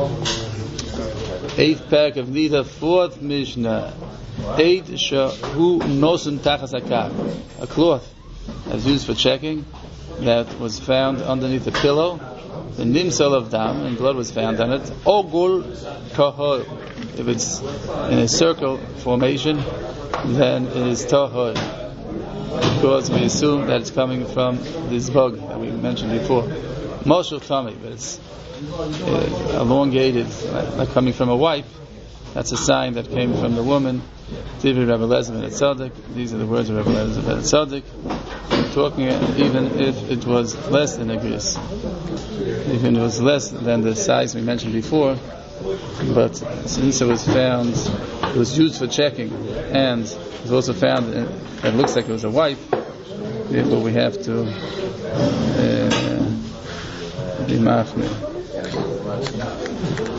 Eighth parak of Nida, fourth Mishnah. Eight shahu nosun tachas hakav, a cloth that's used for checking that was found underneath a pillow. The nimsal of dam, and blood was found on it. Ogul kahol. If it's in a circle formation, then it is tahor, because we assume that it's coming from this bug that we mentioned before. Moshel tummy, but it's elongated, like coming from a wipe. That's a sign that came from the woman. Divri Rabbi Eliezer ben Tzaddik. These are the words of Rabbi Eliezer ben Tzaddik. Talking even if it was less than a gris, even if it was less than the size we mentioned before, but since it was found, it was used for checking, and it was also found that it looks like it was a wipe, therefore we have to be mafmir.